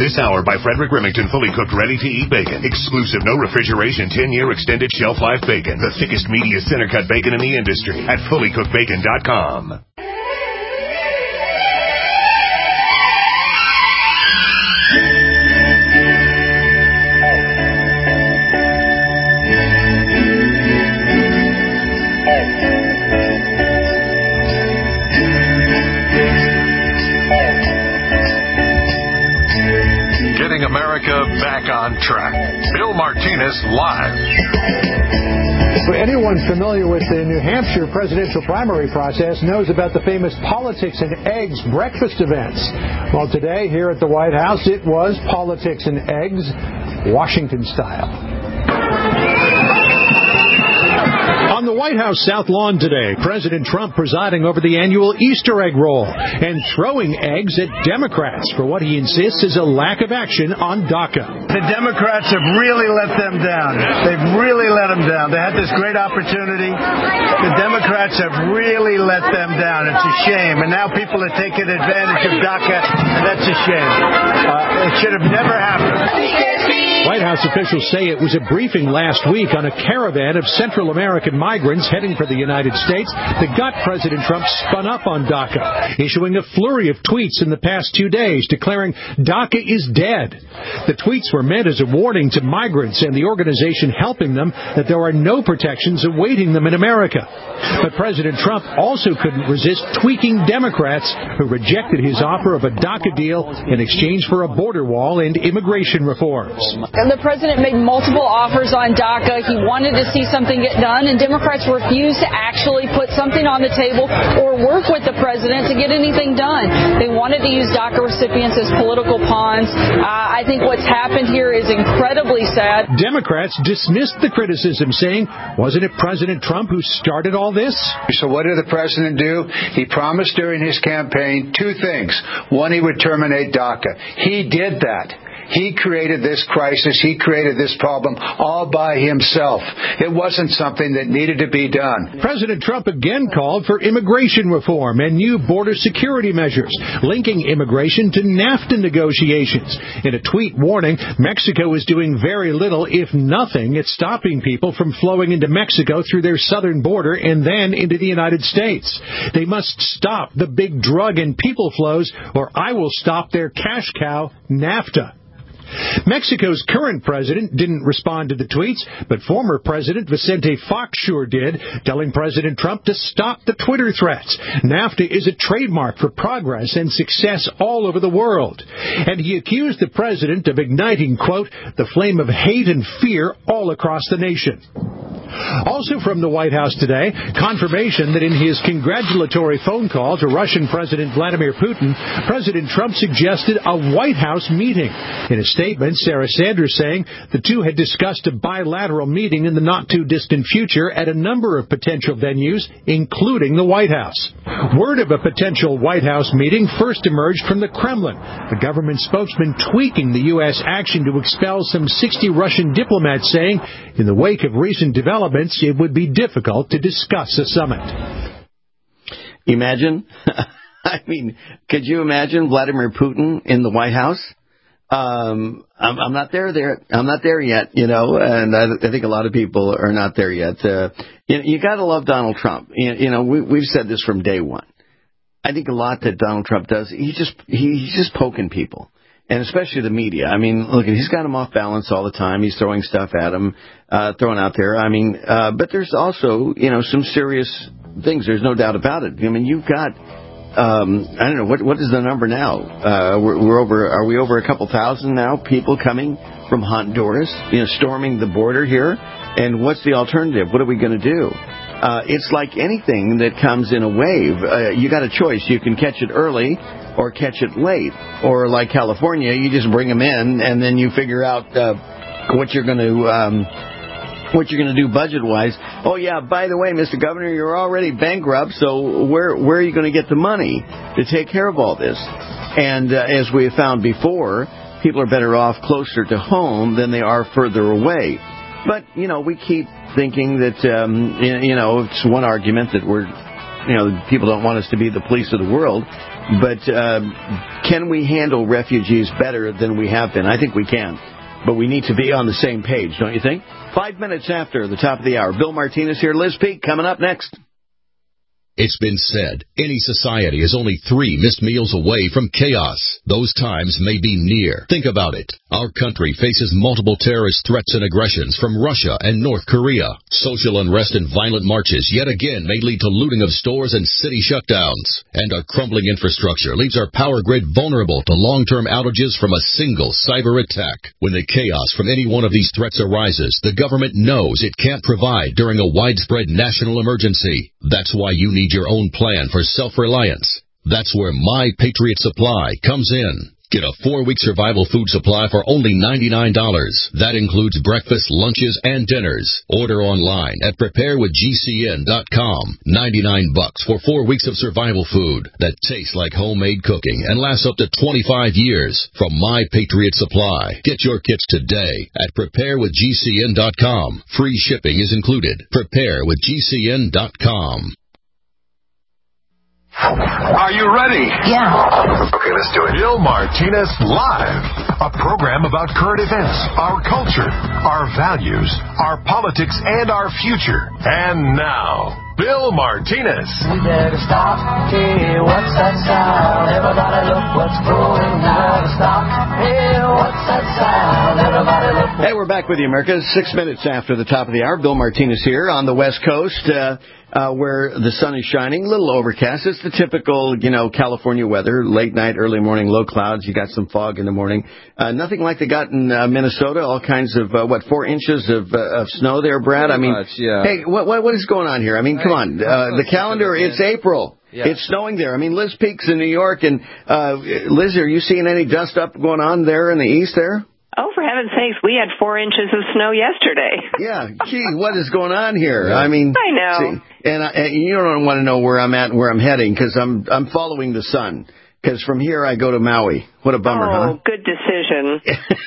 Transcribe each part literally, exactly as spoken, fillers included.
This hour by Frederick Remington, fully cooked, ready-to-eat bacon. Exclusive, no refrigeration, ten-year extended shelf life bacon. The thickest, meatiest, center-cut bacon in the industry at fully cooked bacon dot com. America back on track. Bill Martinez live. For anyone familiar with the New Hampshire presidential primary process knows about the famous Politics and Eggs breakfast events. Well, today here at the White House, it was Politics and Eggs, Washington style. On the White House South Lawn today, President Trump presiding over the annual Easter egg roll and throwing eggs at Democrats for what he insists is a lack of action on DACA. The Democrats have really let them down. They've really let them down. They had this great opportunity. The Democrats have really let them down. It's a shame. And now people are taking advantage of DACA, and that's a shame. Uh, it should have never happened. White House officials say it was a briefing last week on a caravan of Central American migrants heading for the United States that got President Trump spun up on DACA, issuing a flurry of tweets in the past two days declaring DACA is dead. The tweets were meant as a warning to migrants and the organization helping them that there are no protections awaiting them in America. But President Trump also couldn't resist tweaking Democrats who rejected his offer of a DACA deal in exchange for a border wall and immigration reforms. The president made multiple offers on DACA. He wanted to see something get done, and Democrats refused to actually put something on the table or work with the president to get anything done. They wanted to use DACA recipients as political pawns. Uh, I think what's happened here is incredibly sad. Democrats dismissed the criticism, saying, wasn't it President Trump who started all this? So what did the president do? He promised during his campaign two things. One, he would terminate DACA. He did that. He created this crisis. He created this problem all by himself. It wasn't something that needed to be done. President Trump again called for immigration reform and new border security measures, linking immigration to NAFTA negotiations. In a tweet warning, Mexico is doing very little, if nothing, at stopping people from flowing into Mexico through their southern border and then into the United States. They must stop the big drug and people flows, or I will stop their cash cow, NAFTA. Mexico's current president didn't respond to the tweets, but former President Vicente Fox sure did, telling President Trump to stop the Twitter threats. NAFTA is a trademark for progress and success all over the world. And he accused the president of igniting, quote, the flame of hate and fear all across the nation. Also from the White House today, confirmation that in his congratulatory phone call to Russian President Vladimir Putin, President Trump suggested a White House meeting. In a statement, Sarah Sanders saying the two had discussed a bilateral meeting in the not-too-distant future at a number of potential venues, including the White House. Word of a potential White House meeting first emerged from the Kremlin, the government spokesman tweaking the U S action to expel some sixty Russian diplomats, saying, in the wake of recent developments, it would be difficult to discuss a summit. Imagine, I mean, could you imagine Vladimir Putin in the White House? Um, I'm, I'm not there there. I'm not there yet, you know, and I, I think a lot of people are not there yet. Uh, you, you got to love Donald Trump. You, you know, we, we've said this from day one. I think a lot that Donald Trump does, he just he, he's just poking people. And especially the media. I mean, look, he's got them off balance all the time. He's throwing stuff at them, uh, throwing out there. I mean, uh, but there's also, you know, some serious things. There's no doubt about it. I mean, you've got, um, I don't know, what what is the number now? Uh, we're, we're over, are we over a couple thousand now? People coming from Honduras, you know, storming the border here. And what's the alternative? What are we going to do? Uh, it's like anything that comes in a wave. Uh, you got a choice. You can catch it early or catch it late. Or like California, you just bring them in and then you figure out uh, what you're going to um, what you're going to do budget-wise. Oh, yeah, by the way, Mister Governor, you're already bankrupt, so where where are you going to get the money to take care of all this? And uh, as we have found before, people are better off closer to home than they are further away. But, you know, we keep thinking that, um, you know, it's one argument that we're, you know, people don't want us to be the police of the world. but uh, can we handle refugees better than we have been? I think we can. But we need to be on the same page, don't you think? Five minutes after the top of the hour. Bill Martinez here. Liz Peek coming up next. It's been said, any society is only three missed meals away from chaos. Those times may be near. Think about it. Our country faces multiple terrorist threats and aggressions from Russia and North Korea. Social unrest and violent marches yet again may lead to looting of stores and city shutdowns. And our crumbling infrastructure leaves our power grid vulnerable to long-term outages from a single cyber attack. When the chaos from any one of these threats arises, the government knows it can't provide during a widespread national emergency. That's why you need your own plan for self-reliance. That's where My Patriot Supply comes in. Get a four-week survival food supply for only ninety-nine dollars. That includes breakfast, lunches, and dinners. Order online at prepare with G C N dot com. ninety-nine bucks for four weeks of survival food that tastes like homemade cooking and lasts up to twenty-five years from My Patriot Supply. Get your kits today at prepare with G C N dot com. Free shipping is included. prepare with G C N dot com. Are you ready? Yeah. Okay, let's do it. Bill Martinez Live, a program about current events, our culture, our values, our politics, and our future. And now, Bill Martinez. We better stop. Hey, what's that sound? Everybody look what's going down. Stop. Hey, what's that sound? Everybody look. Hey, we're back with you, America. Six minutes after the top of the hour. Bill Martinez here on the West Coast. Uh, Uh, where the sun is shining, a little overcast. It's the typical, you know, California weather, late night, early morning, low clouds. You got some fog in the morning. Uh, nothing like they got in uh, Minnesota, all kinds of, uh, what, four inches of, uh, of snow there, Brad? Pretty I mean, much, yeah. Hey, what, what, what is going on here? I mean, come on. Uh, the calendar, it's April. Yeah. It's snowing there. I mean, Liz Peek's in New York. And, uh, Liz, are you seeing any dust up going on there in the east there? Oh, for heaven's sakes, we had four inches of snow yesterday. Yeah, gee, what is going on here? I mean, I know. See, and, I, and you don't want to know where I'm at and where I'm heading because I'm I'm following the sun. Because from here I go to Maui. What a bummer, oh, huh? Oh, good decision.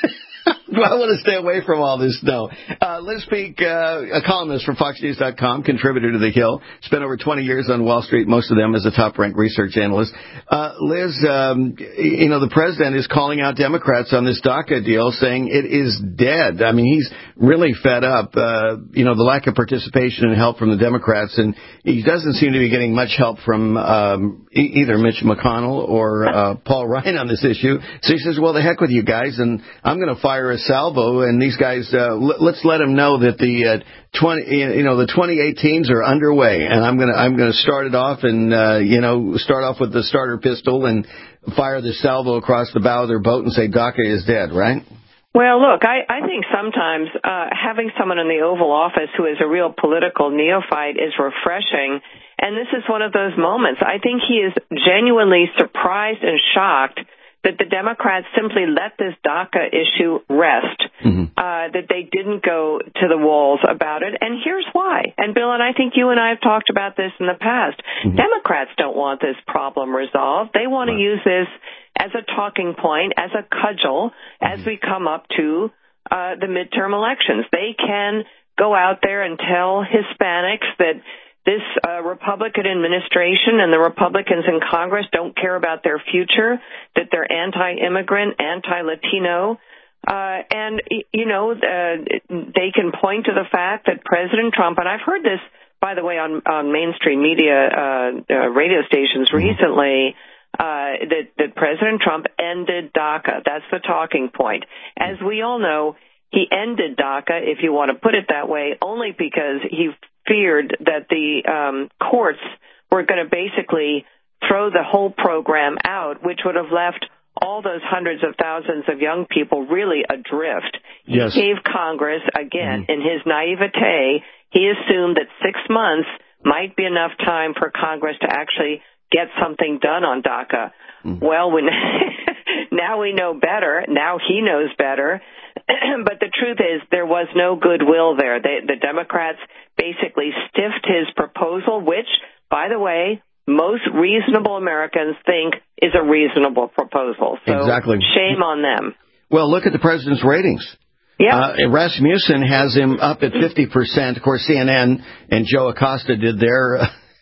Well, I want to stay away from all this snow. Uh, Liz Peek, uh, a columnist for Fox News dot com, contributor to The Hill, spent over twenty years on Wall Street, most of them as a top-ranked research analyst. Uh, Liz, um, you know, the president is calling out Democrats on this DACA deal, saying it is dead. I mean, he's really fed up, uh, you know, the lack of participation and help from the Democrats, and he doesn't seem to be getting much help from um, e- either Mitch McConnell or uh, Paul Ryan on this issue. So he says, well, the heck with you guys, and I'm going to fire a salvo, and these guys, uh, l- let's let them know that the uh, twenty, you know, the twenty eighteens are underway, and I'm gonna, I'm gonna start it off, and uh, you know, start off with the starter pistol and fire the salvo across the bow of their boat and say DACA is dead, right? Well, look, I, I think sometimes uh, having someone in the Oval Office who is a real political neophyte is refreshing, and this is one of those moments. I think he is genuinely surprised and shocked that the Democrats simply let this DACA issue rest, mm-hmm. uh, that they didn't go to the walls about it. And here's why. And, Bill, and I think you and I have talked about this in the past. Mm-hmm. Democrats don't want this problem resolved. They want right. to use this as a talking point, as a cudgel, mm-hmm. as we come up to uh, the midterm elections. They can go out there and tell Hispanics that this uh, Republican administration and the Republicans in Congress don't care about their future, that they're anti-immigrant, anti-Latino, uh, and, you know, uh, they can point to the fact that President Trump, and I've heard this, by the way, on, on mainstream media uh, uh, radio stations recently, uh, that, that President Trump ended DACA. That's the talking point. As we all know, he ended DACA, if you want to put it that way, only because he feared that the um, courts were going to basically throw the whole program out, which would have left all those hundreds of thousands of young people really adrift. He yes. gave Congress, again, mm-hmm. in his naivete, he assumed that six months might be enough time for Congress to actually get something done on DACA. Mm-hmm. Well, when now we know better. Now he knows better. But the truth is there was no goodwill there. They, the Democrats basically stiffed his proposal, which, by the way, most reasonable Americans think is a reasonable proposal. So exactly. Shame on them. Well, look at the president's ratings. Yeah. Uh, Rasmussen has him up at fifty percent. Of course, C N N and Joe Acosta did their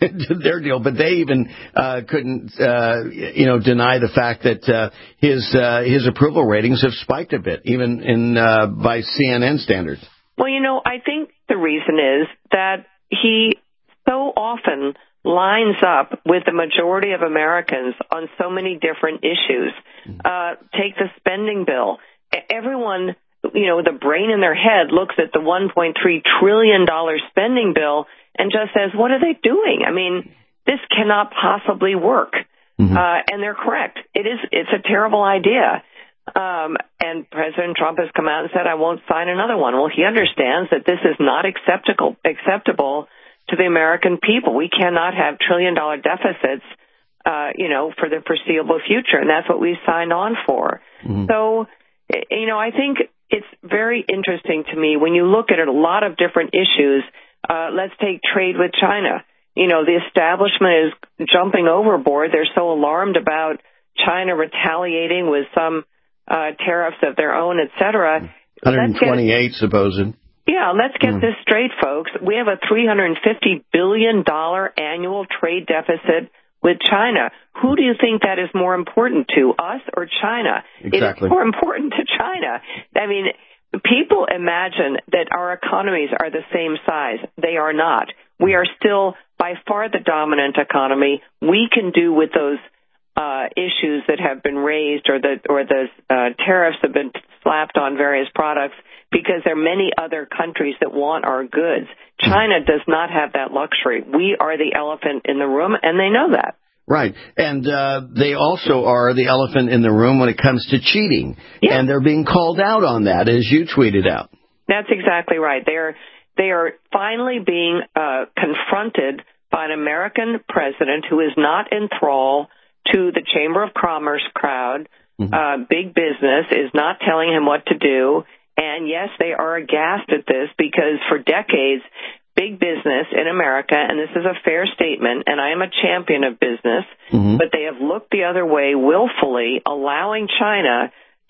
their deal, but they even uh, couldn't, uh, you know, deny the fact that uh, his uh, his approval ratings have spiked a bit, even in uh, by C N N standards. Well, you know, I think the reason is that he so often lines up with the majority of Americans on so many different issues. Uh, take the spending bill. Everyone, you know, the brain in their head looks at the one point three trillion dollars spending bill and just says, what are they doing? I mean, this cannot possibly work. Mm-hmm. Uh, and they're correct. It is, it's a terrible idea. Um, and President Trump has come out and said, I won't sign another one. Well, he understands that this is not acceptable, acceptable to the American people. We cannot have trillion dollar deficits, uh, you know, for the foreseeable future. And that's what we signed on for. Mm-hmm. So, you know, I think it's very interesting to me when you look at a lot of different issues. Uh, let's take trade with China. You know, the establishment is jumping overboard. They're so alarmed about China retaliating with some uh, tariffs of their own, et cetera. one twenty-eight, supposed. Yeah, let's get mm. this straight, folks. We have a three hundred fifty billion dollars annual trade deficit with China. Who do you think that is more important to, us or China? Exactly. It is more important to China. I mean, people imagine that our economies are the same size. They are not. We are still by far the dominant economy. We can do with those uh, issues that have been raised or the or the uh, tariffs have been slapped on various products because there are many other countries that want our goods. China does not have that luxury. We are the elephant in the room, and they know that. Right. And uh, they also are the elephant in the room when it comes to cheating. Yeah. And they're being called out on that, as you tweeted out. That's exactly right. They're, they are finally being uh, confronted by an American president who is not in thrall to the Chamber of Commerce crowd. Mm-hmm. Uh, big business is not telling him what to do. And, yes, they are aghast at this because for decades, big business in America, and this is a fair statement, and I am a champion of business, mm-hmm. but they have looked the other way willfully, allowing China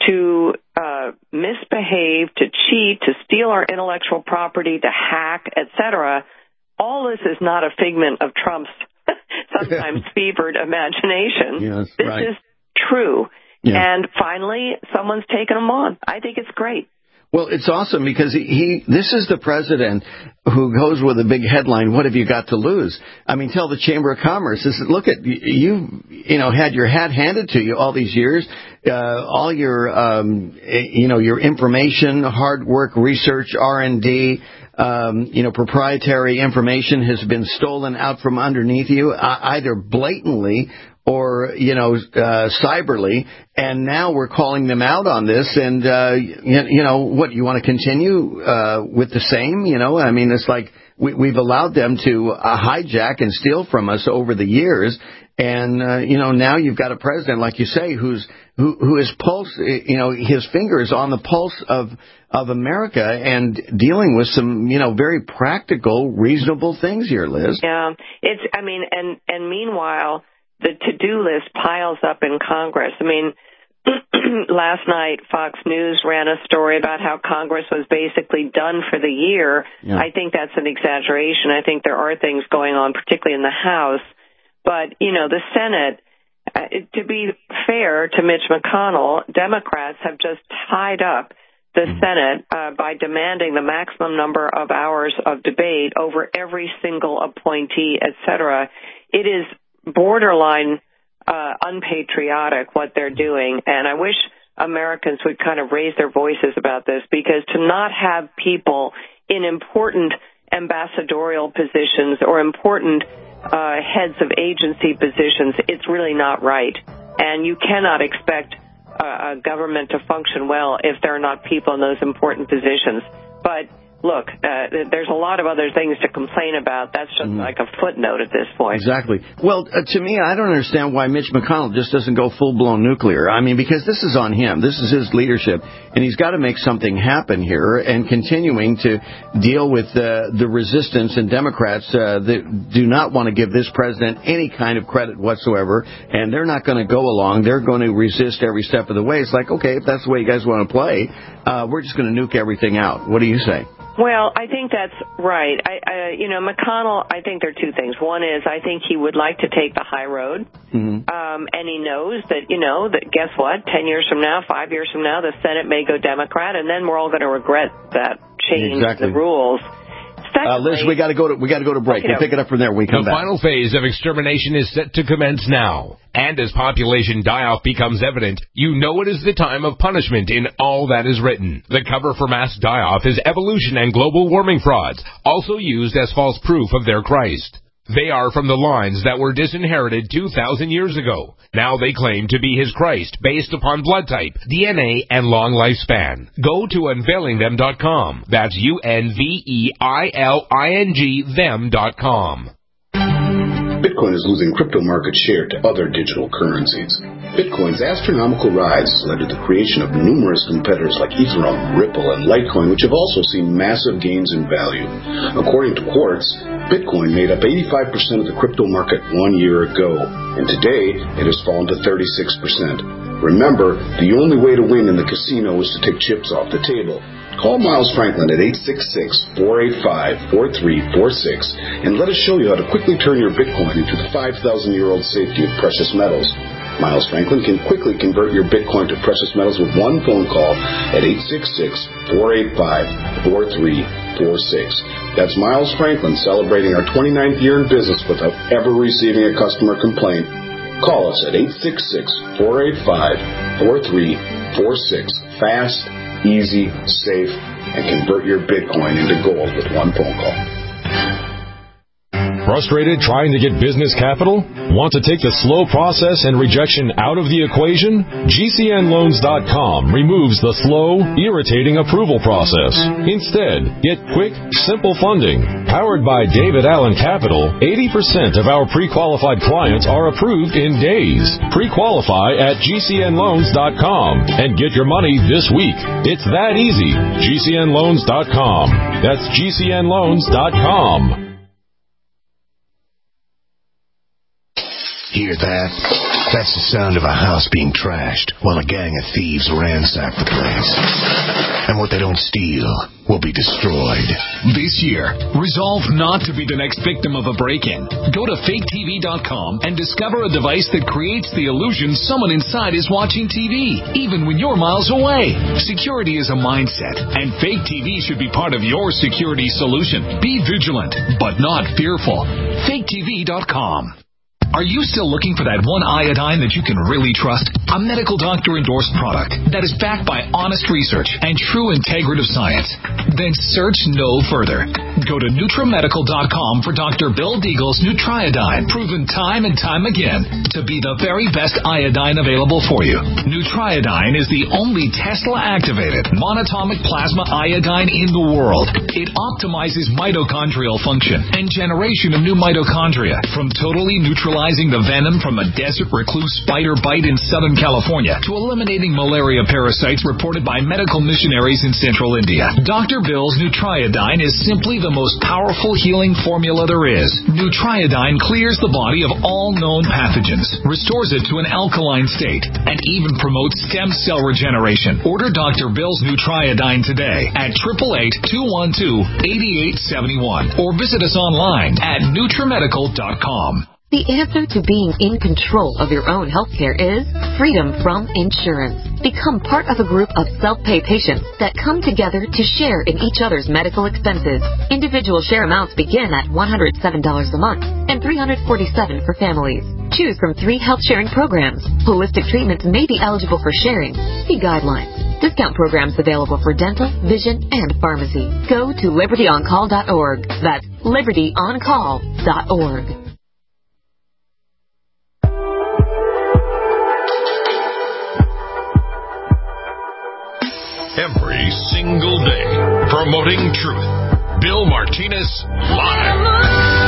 to uh, misbehave, to cheat, to steal our intellectual property, to hack, et cetera. All this is not a figment of Trump's sometimes fevered imagination. Yes, this right. is true. Yeah. And finally, someone's taken them on. I think it's great. Well, it's awesome because he, he, this is the president who goes with a big headline, what have you got to lose? I mean, tell the Chamber of Commerce, this is, look at, you, you know, had your hat handed to you all these years, uh, all your, um, you know, your information, hard work, research, R and D, um, you know, proprietary information has been stolen out from underneath you, uh, either blatantly or, you know, uh, cyberly, and now we're calling them out on this, and, uh, you, you know, what, you want to continue, uh, with the same, you know, I mean, it's like we, we've allowed them to uh, hijack and steal from us over the years, and, uh, you know, now you've got a president, like you say, who's, who, who is pulse, you know, his fingers on the pulse of, of America and dealing with some, you know, very practical, reasonable things here, Liz. Yeah, it's, I mean, and, and meanwhile, the to-do list piles up in Congress. I mean, last night Fox News ran a story about how Congress was basically done for the year. Yeah. I think that's an exaggeration. I think there are things going on, particularly in the House. But, you know, the Senate, uh, to be fair to Mitch McConnell, Democrats have just tied up the Senate uh, by demanding the maximum number of hours of debate over every single appointee, et cetera. It is borderline uh, unpatriotic what they're doing, and I wish Americans would kind of raise their voices about this, because to not have people in important ambassadorial positions or important uh, heads of agency positions, it's really not right. And you cannot expect uh, a government to function well if there are not people in those important positions. But look, uh, there's a lot of other things to complain about. That's just mm. like a footnote at this point. Exactly. Well, uh, to me, I don't understand why Mitch McConnell just doesn't go full-blown nuclear. I mean, because this is on him. This is his leadership. And he's got to make something happen here. And continuing to deal with uh, the resistance and Democrats uh, that do not want to give this president any kind of credit whatsoever. And they're not going to go along. They're going to resist every step of the way. It's like, okay, if that's the way you guys want to play, uh, we're just going to nuke everything out. What do you say? Well, I think that's right. I, I, you know, McConnell, I think there are two things. One is I think he would like to take the high road, mm-hmm. um, and he knows that, you know, that guess what? Ten years from now, five years from now, the Senate may go Democrat, and then we're all going to regret that change exactly. the rules. Uh, Liz, we got to go to we got to go to break. We'll pick it up from there when we come the back. The final phase of extermination is set to commence now. And as population die-off becomes evident, you know it is the time of punishment in all that is written. The cover for mass die-off is evolution and global warming frauds, also used as false proof of their Christ. They are from the lines that were disinherited two thousand years ago. Now they claim to be his Christ based upon blood type, D N A, and long lifespan. Go to unveiling them dot com. That's U N V E I L I N G them dot com. Bitcoin is losing crypto market share to other digital currencies. Bitcoin's astronomical rise has led to the creation of numerous competitors like Ethereum, Ripple, and Litecoin, which have also seen massive gains in value. According to Quartz, Bitcoin made up eighty-five percent of the crypto market one year ago, and today it has fallen to thirty-six percent. Remember, the only way to win in the casino is to take chips off the table. Call Miles Franklin at eight six six, four eight five, four three four six and let us show you how to quickly turn your Bitcoin into the five thousand year old safety of precious metals. Miles Franklin can quickly convert your Bitcoin to precious metals with one phone call at eight six six, four eight five, four three four six. That's Miles Franklin celebrating our twenty-ninth year in business without ever receiving a customer complaint. Call us at eight six six, four eight five, four three four six. Fast, easy, safe, and convert your Bitcoin into gold with one phone call. Frustrated trying to get business capital? Want to take the slow process and rejection out of the equation? G C N loans dot com removes the slow, irritating approval process. Instead, get quick, simple funding. Powered by David Allen Capital, eighty percent of our pre-qualified clients are approved in days. Pre-qualify at G C N loans dot com and get your money this week. It's that easy. G C N loans dot com. That's G C N loans dot com. Hear that? That's the sound of a house being trashed while a gang of thieves ransack the place. And what they don't steal will be destroyed. This year, resolve not to be the next victim of a break-in. Go to fake T V dot com and discover a device that creates the illusion someone inside is watching T V, even when you're miles away. Security is a mindset, and Fake T V should be part of your security solution. Be vigilant, but not fearful. fake T V dot com. Are you still looking for that one iodine that you can really trust? A medical doctor-endorsed product that is backed by honest research and true integrative science? Then search no further. Go to NutriMedical dot com for Doctor Bill Deagle's Nutriodine, proven time and time again to be the very best iodine available for you. Nutriodine is the only Tesla-activated monatomic plasma iodine in the world. It optimizes mitochondrial function and generation of new mitochondria from totally neutralizing the venom from a desert recluse spider bite in Southern California to eliminating malaria parasites reported by medical missionaries in central India. Doctor Bill's Nutriodine is simply the most powerful healing formula there is. Nutriodine clears the body of all known pathogens, restores it to an alkaline state, and even promotes stem cell regeneration. Order Doctor Bill's Nutriodine today at eight eight eight, two one two, eight eight seven one or visit us online at NutriMedical dot com. The answer to being in control of your own healthcare is freedom from insurance. Become part of a group of self-pay patients that come together to share in each other's medical expenses. Individual share amounts begin at one hundred seven dollars a month and three hundred forty-seven dollars for families. Choose from three health sharing programs. Holistic treatments may be eligible for sharing. See guidelines. Discount programs available for dental, vision, and pharmacy. Go to liberty on call dot org. That's liberty on call dot org. Every single day, promoting truth. Bill Martinez Live.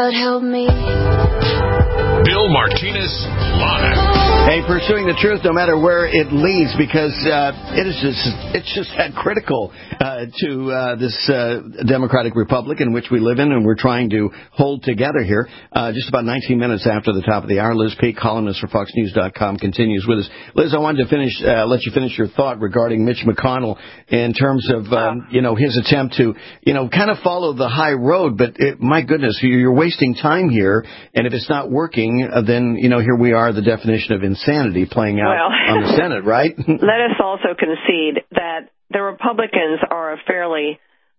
God help me. Bill Martinez Live. Hey, pursuing the truth, no matter where it leads, because uh, it is just it's just that critical uh, to uh, this uh, democratic republic in which we live in, and we're trying to hold together here. Uh, just about nineteen minutes after the top of the hour, Liz Peek, columnist for Fox News dot com, continues with us. Liz, I wanted to finish, uh, let you finish your thought regarding Mitch McConnell in terms of um, you know his attempt to you know kind of follow the high road, but it, my goodness, you're wasting time here, and if it's not working, uh, then you know here we are, the definition of insanity playing out well, on the Senate, right? Let us also concede that the Republicans are a fairly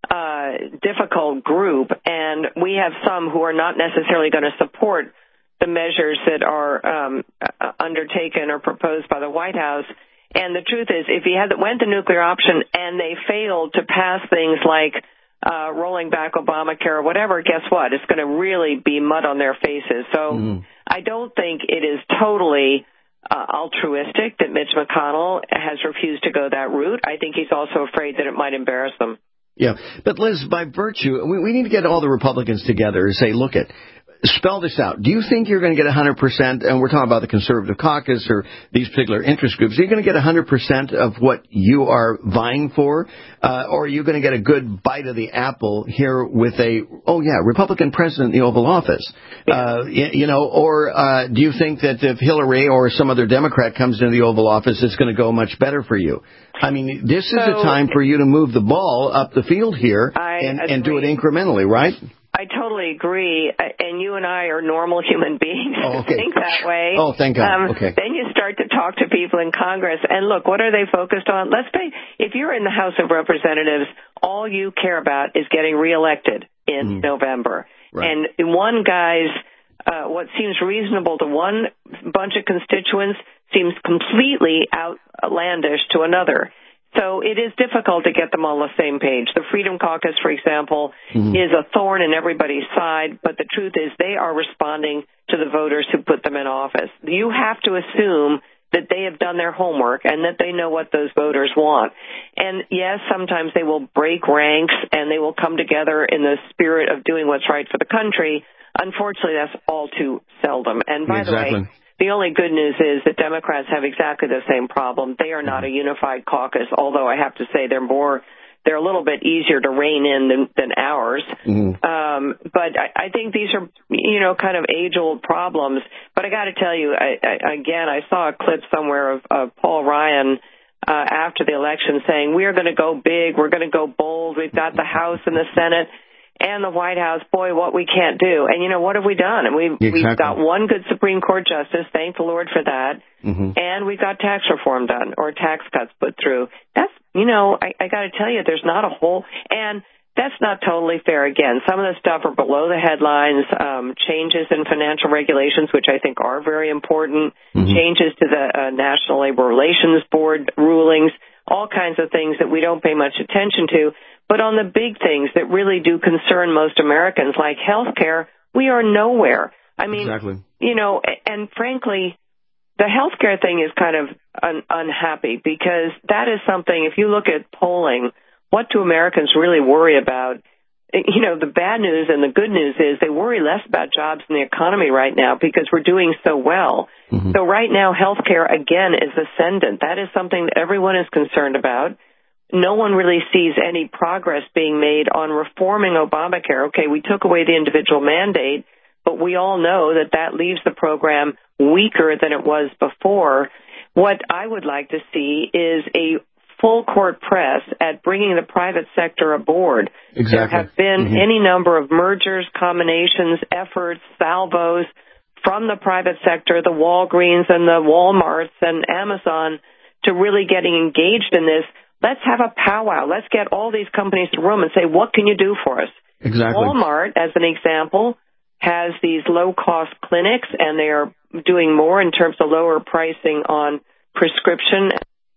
uh, difficult group, and we have some who are not necessarily going to support the measures that are um, undertaken or proposed by the White House. And the truth is, if you had went the nuclear option and they failed to pass things like uh, rolling back Obamacare or whatever, guess what? It's going to really be mud on their faces. So mm. I don't think it is totally Uh, altruistic that Mitch McConnell has refused to go that route. I think he's also afraid that it might embarrass them. Yeah, but Liz, by virtue, we, we need to get all the Republicans together and say, look at, spell this out. Do you think you're going to get one hundred percent, and we're talking about the conservative caucus or these particular interest groups, are you going to get one hundred percent of what you are vying for, uh, or are you going to get a good bite of the apple here with a, oh yeah, Republican president in the Oval Office? Uh, you, you know, or uh, do you think that if Hillary or some other Democrat comes into the Oval Office, it's going to go much better for you? I mean, this is so, a time for you to move the ball up the field here I and, and do it incrementally, right? I totally agree, and you and I are normal human beings oh, okay. to think that way. Oh, thank God. Um, okay. Then you start to talk to people in Congress, and look, what are they focused on? Let's say if you're in the House of Representatives, all you care about is getting reelected in mm. November. Right. And one guy's, uh, what seems reasonable to one bunch of constituents seems completely outlandish to another. So it is difficult to get them on the same page. The Freedom Caucus, for example, mm-hmm. is a thorn in everybody's side, but the truth is they are responding to the voters who put them in office. You have to assume that they have done their homework and that they know what those voters want. And yes, sometimes they will break ranks and they will come together in the spirit of doing what's right for the country. Unfortunately, that's all too seldom. And by exactly. the way, the only good news is that Democrats have exactly the same problem. They are not a unified caucus, although I have to say they're more, they're a little bit easier to rein in than, than ours. Mm-hmm. Um, but I, I think these are, you know, kind of age-old problems. But I got to tell you, I, I, again, I saw a clip somewhere of, of Paul Ryan uh, after the election saying, we're going to go big, we're going to go bold, we've got the House and the Senate and the White House, boy, what we can't do. And, you know, what have we done? And we've, exactly. we've got one good Supreme Court justice, thank the Lord for that, mm-hmm. and we've got tax reform done, or tax cuts put through. That's, you know, I, I got to tell you, there's not a whole, and that's not totally fair. Again, some of the stuff are below the headlines, um, changes in financial regulations, which I think are very important, mm-hmm. changes to the uh, National Labor Relations Board rulings, all kinds of things that we don't pay much attention to. But on the big things that really do concern most Americans, like health care, we are nowhere. I mean, exactly. you know, and frankly, the health care thing is kind of un- unhappy because that is something, if you look at polling, what do Americans really worry about? You know, the bad news and the good news is they worry less about jobs in the economy right now because we're doing so well. Mm-hmm. So right now, health care, again, is ascendant. That is something that everyone is concerned about. No one really sees any progress being made on reforming Obamacare. Okay, we took away the individual mandate, but we all know that that leaves the program weaker than it was before. What I would like to see is a full court press at bringing the private sector aboard. Exactly. There have been mm-hmm. any number of mergers, combinations, efforts, salvos from the private sector, the Walgreens and the Walmarts and Amazon, to really getting engaged in this. Let's have a powwow. Let's get all these companies to the room and say, what can you do for us? Exactly. Walmart, as an example, has these low-cost clinics, and they are doing more in terms of lower pricing on prescription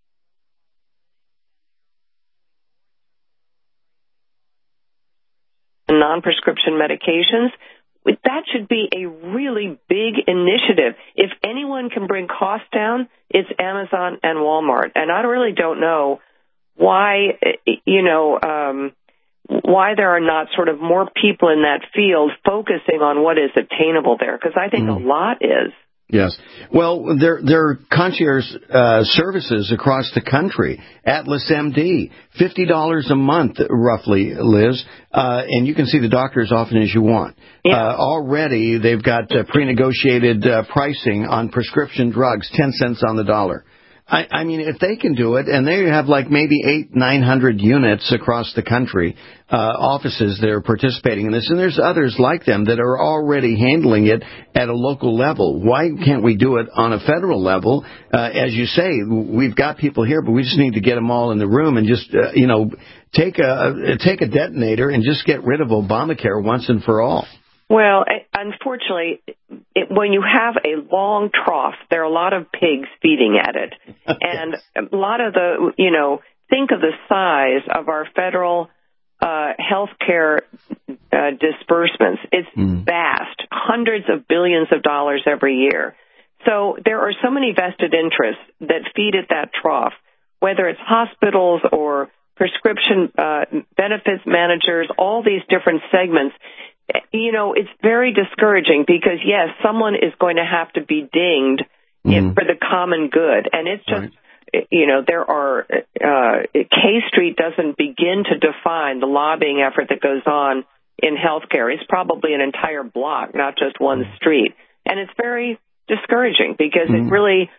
and non-prescription medications. That should be a really big initiative. If anyone can bring costs down, it's Amazon and Walmart. And I really don't know why, you know, um, why there are not sort of more people in that field focusing on what is attainable there, because I think mm. a lot is. Yes. Well, there, there are concierge uh, services across the country. Atlas M D, fifty dollars a month, roughly, Liz, uh, and you can see the doctor as often as you want. Yeah. Uh, already, they've got uh, pre-negotiated uh, pricing on prescription drugs, ten cents on the dollar. I, I mean, if they can do it, and they have like maybe eight, nine hundred units across the country, uh, offices that are participating in this, and there's others like them that are already handling it at a local level. Why can't we do it on a federal level? Uh, as you say, we've got people here, but we just need to get them all in the room and just, uh, you know, take a take a detonator and just get rid of Obamacare once and for all. Well, unfortunately, it, when you have a long trough, there are a lot of pigs feeding at it. And a lot of the, you know, think of the size of our federal uh, health care uh, disbursements. It's mm. vast, hundreds of billions of dollars every year. So there are so many vested interests that feed at that trough, whether it's hospitals or prescription uh, benefits managers, all these different segments. You know, it's very discouraging because, yes, someone is going to have to be dinged mm-hmm. in, for the common good. And it's just, right. you know, there are, uh, K Street doesn't begin to define the lobbying effort that goes on in healthcare. It's probably an entire block, not just one mm-hmm. street. And it's very discouraging because mm-hmm. it really,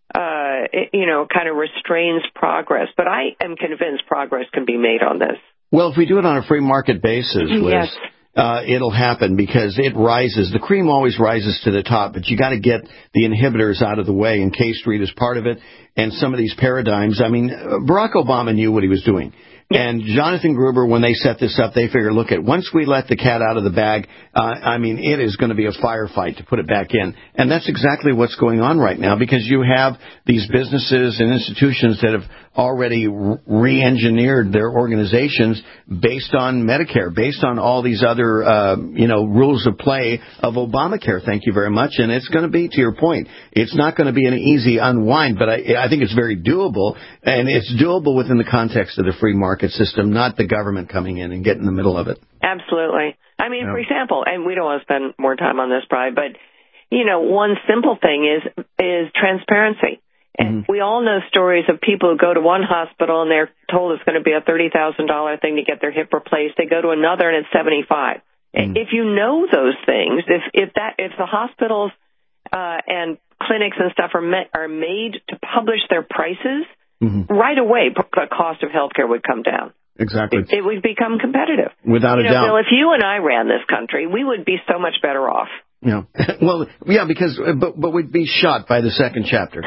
uh, it, you know, kind of restrains progress. But I am convinced progress can be made on this. Well, if we do it on a free market basis, Liz. Yes. Uh, it'll happen because it rises. The cream always rises to the top, but you got to get the inhibitors out of the way, and K Street is part of it. And some of these paradigms, I mean, Barack Obama knew what he was doing. And Jonathan Gruber, when they set this up, they figured, look, at once we let the cat out of the bag, uh, I mean, it is going to be a firefight to put it back in. And that's exactly what's going on right now because you have these businesses and institutions that have already re-engineered their organizations based on Medicare, based on all these other, uh, you know, rules of play of Obamacare. Thank you very much. And it's going to be, to your point, it's not going to be an easy unwind, but I, I think it's very doable, and it's doable within the context of the free market system, not the government coming in and getting in the middle of it. Absolutely. I mean, yeah. for example, and we don't want to spend more time on this, Brian, but, you know, one simple thing is is transparency. And mm-hmm. we all know stories of people who go to one hospital and they're told it's going to be a thirty thousand dollars thing to get their hip replaced. They go to another and it's seventy-five thousand dollars. Mm-hmm. If you know those things, if if that if the hospitals uh, and clinics and stuff are met, are made to publish their prices, mm-hmm. right away the cost of healthcare would come down. Exactly. It, it would become competitive. Without you a know, doubt. Bill, if you and I ran this country, we would be so much better off. Yeah. Well, yeah, because but but we'd be shot by the second chapter.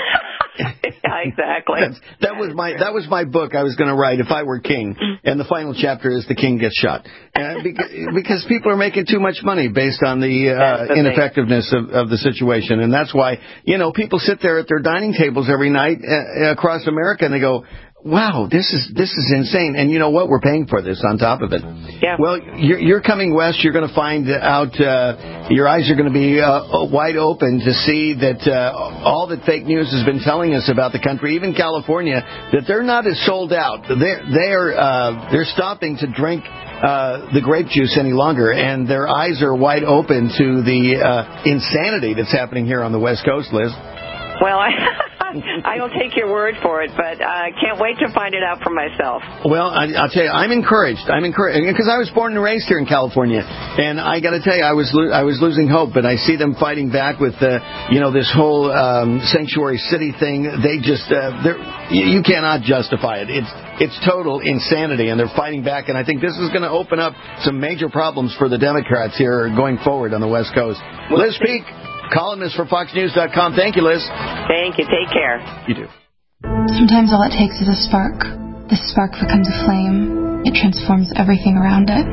Yeah, exactly. That's, that was my that was my book I was going to write if I were king, and the final chapter is the king gets shot, and because, because people are making too much money based on the, uh, the ineffectiveness of, of the situation, and that's why you know people sit there at their dining tables every night uh, across America and they go, wow, this is this is insane. And you know what? We're paying for this on top of it. Yeah. Well, you're, you're coming west. You're going to find out, uh, your eyes are going to be uh, wide open to see that uh, all that fake news has been telling us about the country, even California, that they're not as sold out. They're, they're, uh, they're stopping to drink uh, the grape juice any longer, and their eyes are wide open to the uh, insanity that's happening here on the West Coast, Liz. Well, I... I will take your word for it, but I uh, can't wait to find it out for myself. Well, I, I'll tell you, I'm encouraged. I'm encouraged because I was born and raised here in California, and I got to tell you, I was lo- I was losing hope. But I see them fighting back with uh, you know this whole um, sanctuary city thing. They just uh, they're, you cannot justify it. It's it's total insanity, and they're fighting back. And I think this is going to open up some major problems for the Democrats here going forward on the West Coast. Well, Liz Peek, columnist for Fox News dot com. Thank you, Liz. Thank you. Take care. You do. Sometimes all it takes is a spark. The spark becomes a flame. It transforms everything around it.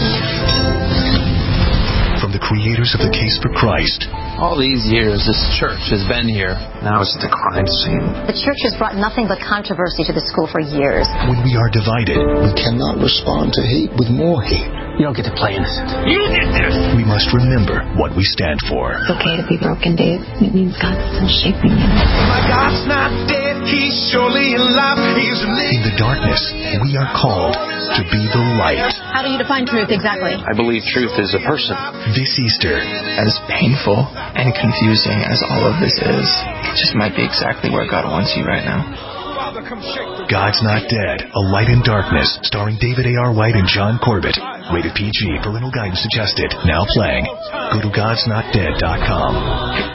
From the creators of the Case for Christ. All these years, this church has been here. Now it's a decline scene. The church has brought nothing but controversy to the school for years. When we are divided, we cannot respond to hate with more hate. You don't get to play innocent. You did this! We must remember what we stand for. It's okay to be broken, Dave. It means God's still shaping you. My God's not dead. He's surely alive. He's In the darkness, we are called to be the light. How do you define truth exactly? I believe truth is a person. This Easter, as painful and confusing as all of this is, it just might be exactly where God wants you right now. God's Not Dead, A Light in Darkness, starring David A R. White and John Corbett. Rated P G, parental guidance suggested. Now playing. Go to gods not dead dot com.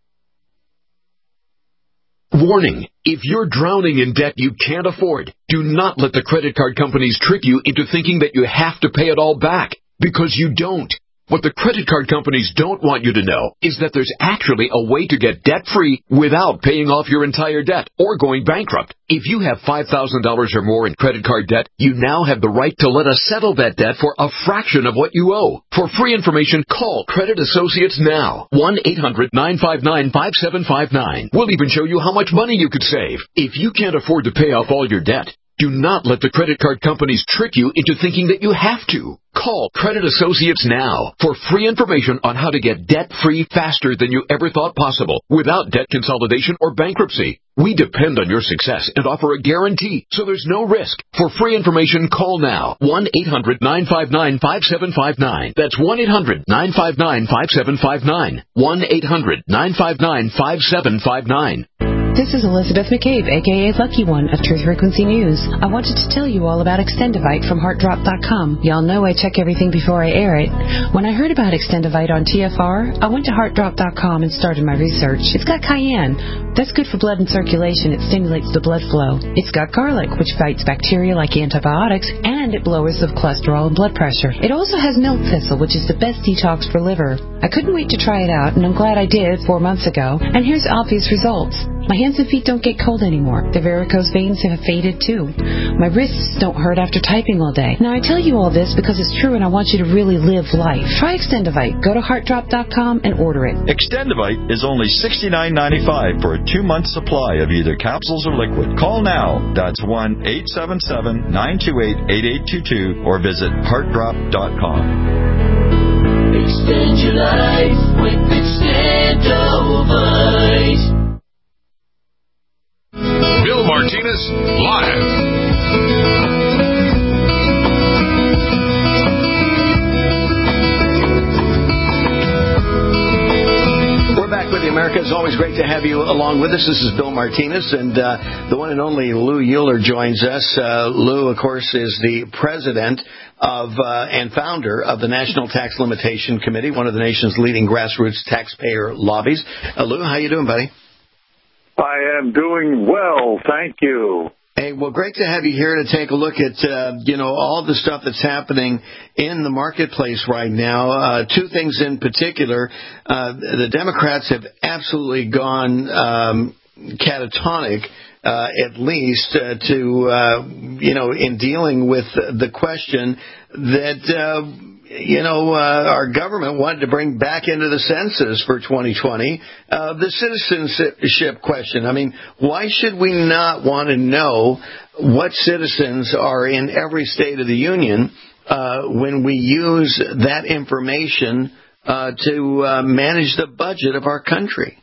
Warning, if you're drowning in debt you can't afford, do not let the credit card companies trick you into thinking that you have to pay it all back, because you don't. What the credit card companies don't want you to know is that there's actually a way to get debt-free without paying off your entire debt or going bankrupt. If you have five thousand dollars or more in credit card debt, you now have the right to let us settle that debt for a fraction of what you owe. For free information, call Credit Associates now. one eight hundred nine five nine five seven five nine. We'll even show you how much money you could save. If you can't afford to pay off all your debt, do not let the credit card companies trick you into thinking that you have to. Call Credit Associates now for free information on how to get debt-free faster than you ever thought possible without debt consolidation or bankruptcy. We depend on your success and offer a guarantee, so there's no risk. For free information, call now. one eight hundred nine five nine five seven five nine. That's one eight hundred nine five nine five seven five nine. one eight hundred nine five nine five seven five nine. This is Elizabeth McCabe, a k a. Lucky One of Truth Frequency News. I wanted to tell you all about Extendivite from heart drop dot com. Y'all know I check everything before I air it. When I heard about Extendivite on T F R, I went to heart drop dot com and started my research. It's got cayenne. That's good for blood and circulation. It stimulates the blood flow. It's got garlic, which fights bacteria like antibiotics, and it lowers the cholesterol and blood pressure. It also has milk thistle, which is the best detox for liver. I couldn't wait to try it out, and I'm glad I did four months ago. And here's obvious results. My hands and feet don't get cold anymore. The varicose veins have faded too. My wrists don't hurt after typing all day. Now I tell you all this because it's true and I want you to really live life. Try Extendivite. Go to heart drop dot com and order it. Extendivite is only sixty-nine ninety-five for a two-month supply of either capsules or liquid. Call now. That's one eight seven seven nine two eight eight eight two two or visit heart drop dot com. Extend your life with Extendivite. Bill Martinez, live. We're back with you, America. It's always great to have you along with us. This is Bill Martinez, and uh, the one and only Lou Euler joins us. Uh, Lou, of course, is the president of uh, and founder of the National Tax Limitation Committee, one of the nation's leading grassroots taxpayer lobbies. Uh, Lou, how you doing, buddy? I am doing well, thank you. Hey, well, great to have you here to take a look at, uh, you know, all the stuff that's happening in the marketplace right now. Uh, two things in particular. Uh, the Democrats have absolutely gone um, catatonic, uh, at least, uh, to, uh, you know, in dealing with the question that, uh, you know, uh, our government wanted to bring back into the census for twenty twenty, uh, the citizenship question. I mean, why should we not want to know what citizens are in every state of the union uh, when we use that information uh, to uh, manage the budget of our country?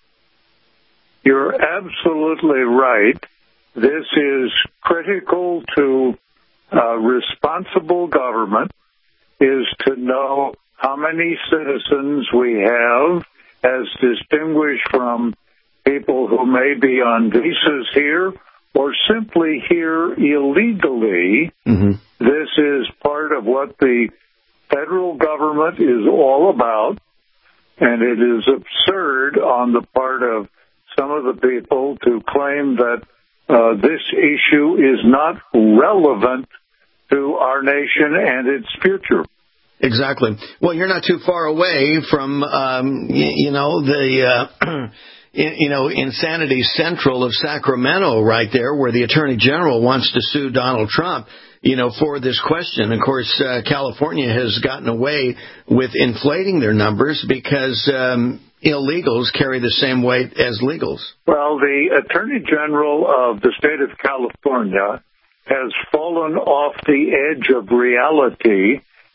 You're absolutely right. This is critical to uh, responsible government, is to know how many citizens we have as distinguished from people who may be on visas here or simply here illegally. Mm-hmm. This is part of what the federal government is all about, and it is absurd on the part of some of the people to claim that uh, this issue is not relevant to our nation and its future. Exactly. Well, you're not too far away from, um, you, you know, the, uh, you know, Insanity Central of Sacramento right there, where the Attorney General wants to sue Donald Trump, you know, for this question. Of course, uh, California has gotten away with inflating their numbers because um, illegals carry the same weight as legals. Well, the Attorney General of the state of California has fallen off the edge of reality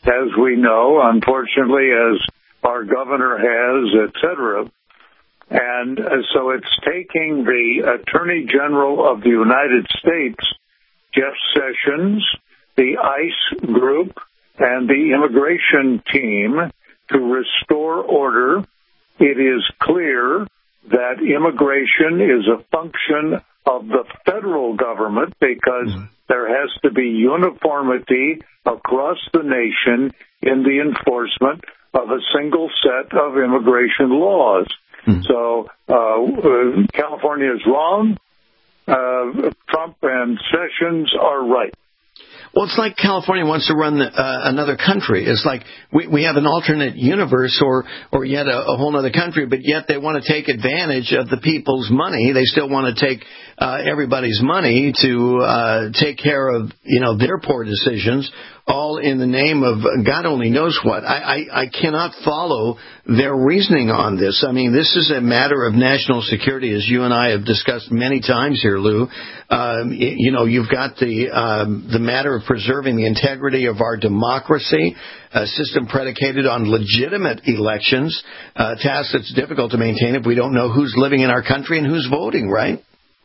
as we know, unfortunately, as our governor has, et cetera. And so it's taking the Attorney General of the United States, Jeff Sessions, the ICE group, and the immigration team to restore order. It is clear that immigration is a function of the federal government because mm-hmm. there has to be uniformity across the nation in the enforcement of a single set of immigration laws. Mm-hmm. So uh, California is wrong. Uh, Trump and Sessions are right. Well, it's like California wants to run the, uh, another country. It's like we, we have an alternate universe or, or yet a, a whole other country, but yet they want to take advantage of the people's money. They still want to take uh, everybody's money to uh, take care of, you know, their poor decisions, all in the name of God only knows what. I, I, I cannot follow their reasoning on this. I mean, this is a matter of national security, as you and I have discussed many times here, Lou. Um, you know, you've got the um, the matter of preserving the integrity of our democracy, a system predicated on legitimate elections, a task that's difficult to maintain if we don't know who's living in our country and who's voting, right?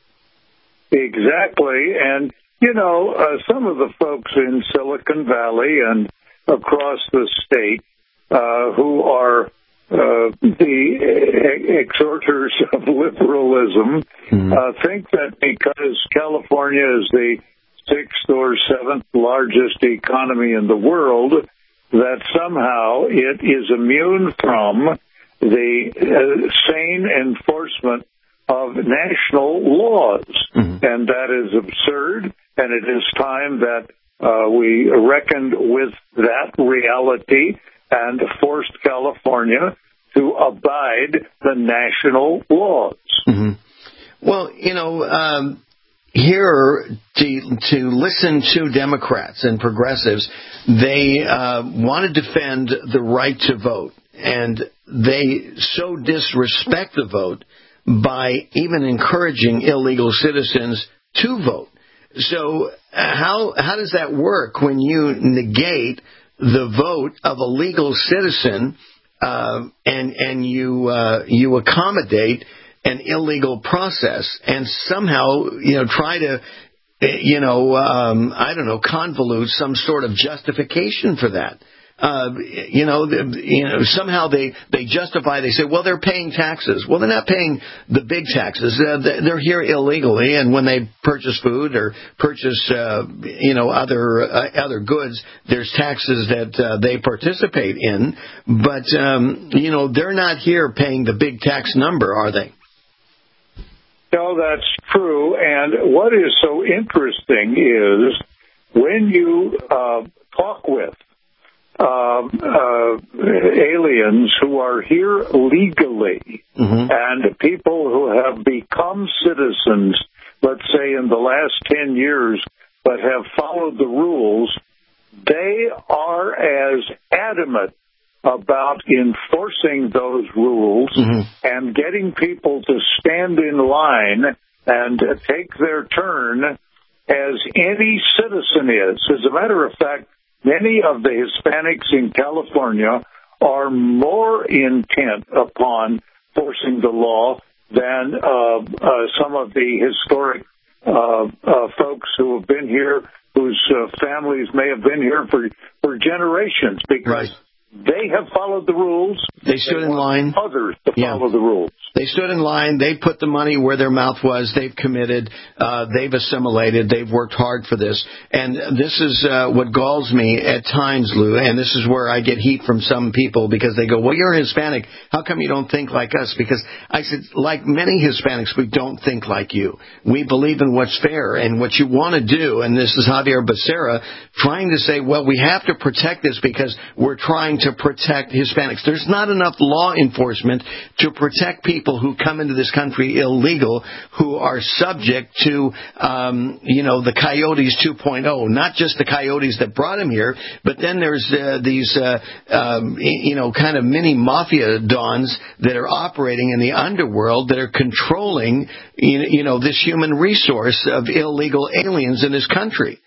Exactly. And, you know, uh, some of the folks in Silicon Valley and across the state uh, who are uh, the exhorters of liberalism mm-hmm. uh, think that because California is the sixth or seventh largest economy in the world, that somehow it is immune from the uh, sane enforcement of national laws. Mm-hmm. And that is absurd, and it is time that uh, we reckoned with that reality and forced California to abide the national laws. Mm-hmm. Well, you know, um, here to, to listen to Democrats and progressives, they uh, want to defend the right to vote, and they so disrespect the vote by even encouraging illegal citizens to vote. So how how does that work when you negate the vote of a legal citizen uh, and and you uh, you accommodate an illegal process and somehow you know try to you know um, I don't know convolute some sort of justification for that? Uh, you know, the, you know, somehow they, they justify, they say, well, they're paying taxes. Well, they're not paying the big taxes. Uh, they're here illegally, and when they purchase food or purchase, uh, you know, other uh, other goods, there's taxes that uh, they participate in. But, um, you know, they're not here paying the big tax number, are they? No, that's true. And what is so interesting is when you uh, talk with Uh, uh, aliens who are here legally mm-hmm. and people who have become citizens, let's say in the last ten years, but have followed the rules, they are as adamant about enforcing those rules mm-hmm. and getting people to stand in line and take their turn as any citizen is. As a matter of fact, many of the Hispanics in California are more intent upon forcing the law than uh, uh, some of the historic uh, uh, folks who have been here, whose uh, families may have been here for, for generations, because right. they have followed the rules. They stood they in line. Others to yeah. follow the rules. They stood in line. They put the money where their mouth was. They've committed. Uh, they've assimilated. They've worked hard for this. And this is uh, what galls me at times, Lou, and this is where I get heat from some people because they go, well, you're Hispanic. How come you don't think like us? Because I said, like many Hispanics, we don't think like you. We believe in what's fair and what you want to do. And this is Javier Becerra trying to say, well, we have to protect this because we're trying to protect Hispanics. There's not enough law enforcement to protect people who come into this country illegal, who are subject to, um, you know, the Coyotes two point oh, not just the Coyotes that brought him here, but then there's uh, these, uh, um, you know, kind of mini mafia dons that are operating in the underworld that are controlling, you know, this human resource of illegal aliens in this country.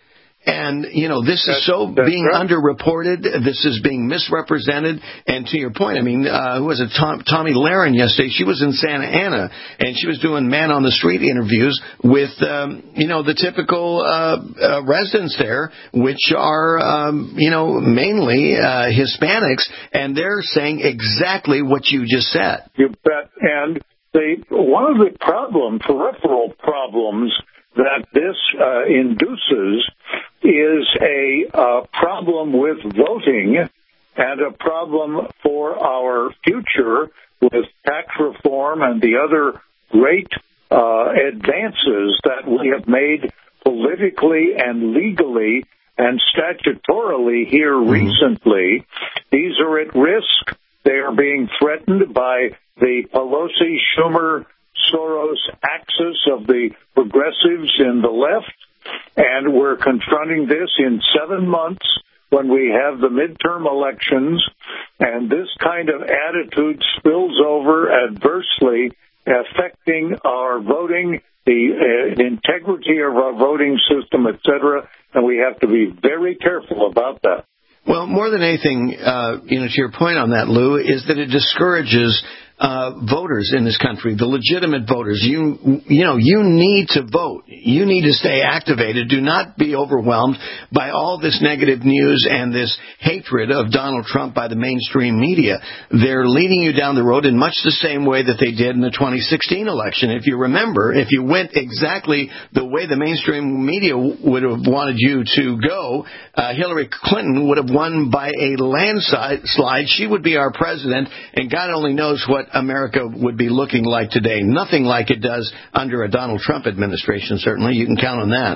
And, you know, this is That's, so that's being right. underreported. This is being misrepresented. And to your point, I mean, uh, who was it? Tom, Tommy Lahren yesterday. She was in Santa Ana, and she was doing man-on-the-street interviews with, um, you know, the typical uh, uh, residents there, which are, um, you know, mainly uh, Hispanics, and they're saying exactly what you just said. You bet. And the one of the problem, peripheral problems that this uh, induces is a uh, problem with voting and a problem for our future with tax reform and the other great uh, advances that we have made politically and legally and statutorily here recently. These are at risk. They are being threatened by the Pelosi, Schumer, Soros axis of the progressives in the left, and we're confronting this in seven months when we have the midterm elections, and this kind of attitude spills over adversely, affecting our voting, the uh, integrity of our voting system, et cetera, and we have to be very careful about that. Well, more than anything, uh, you know, to your point on that, Lou, is that it discourages uh, voters in this country, the legitimate voters. You, you know, you need to vote. You need to stay activated. Do not be overwhelmed by all this negative news and this hatred of Donald Trump by the mainstream media. They're leading you down the road in much the same way that they did in the twenty sixteen election. If you remember, if you went exactly the way the mainstream media would have wanted you to go, uh, Hillary Clinton would have won by a landslide. She would be our president, and God only knows what America would be looking like today. Nothing like it does under a Donald Trump administration, certainly. You can count on that.